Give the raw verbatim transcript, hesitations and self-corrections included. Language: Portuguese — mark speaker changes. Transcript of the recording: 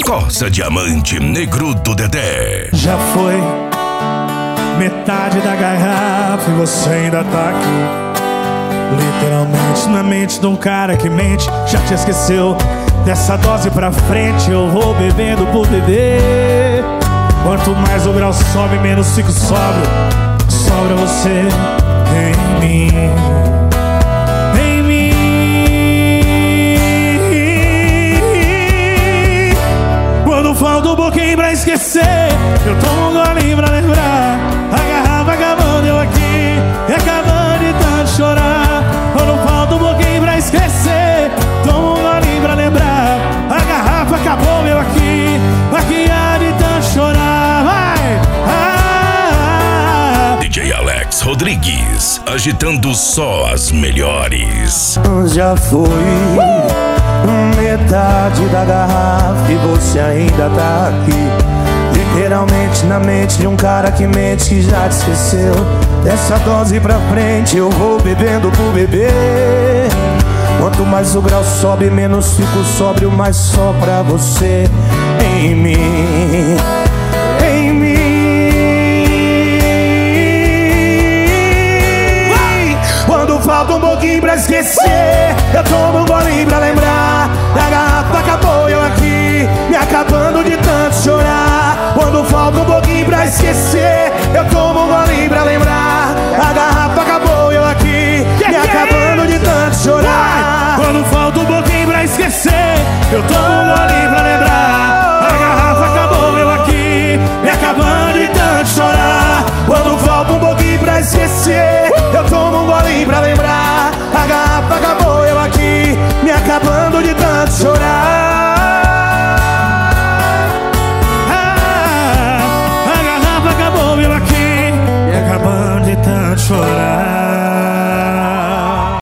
Speaker 1: Corsa Diamante Negrudo Dedé.
Speaker 2: Já foi metade da garrafa e você ainda tá aqui, literalmente na mente de um cara que mente. Já te esqueceu, dessa dose pra frente eu vou bebendo por beber. Quanto mais o grau sobe, menos fico sóbrio. Sobra você em mim, em mim. Quando falta um pouquinho pra esquecer, eu tomo um golinho pra lembrar. A garrafa acabando, eu aqui, e acabando de tanto chorar. Quando falta um pouquinho pra esquecer, tomo um golinho pra lembrar. A garrafa acabou, eu aqui, aqui há de tanto chorar. Vai! Ah!
Speaker 1: D J Alex Rodrigues, agitando só as melhores.
Speaker 3: Já foi metade da garrafa e você ainda tá aqui, literalmente na mente de um cara que mente, que já te esqueceu. Dessa dose pra frente eu vou bebendo por beber. Quanto mais o grau sobe, menos fico sóbrio, mais só pra você em mim, em mim. Quando falta um pouquinho pra esquecer, eu tomo um golinho pra lembrar. A garrafa acabou, eu aqui, me acabando de tanto chorar. Quando falta um pouquinho pra esquecer, eu tomo um golinho pra lembrar. A garrafa acabou, eu aqui, me acabando de tanto chorar.
Speaker 2: Quando falta um pouquinho pra esquecer, eu tomo um golinho pra lembrar. A garrafa acabou, eu aqui, me acabando de tanto chorar.
Speaker 3: Quando falta um pouquinho pra esquecer, eu tomo um golinho pra lembrar. A garrafa acabou, eu aqui, me acabando de tanto chorar.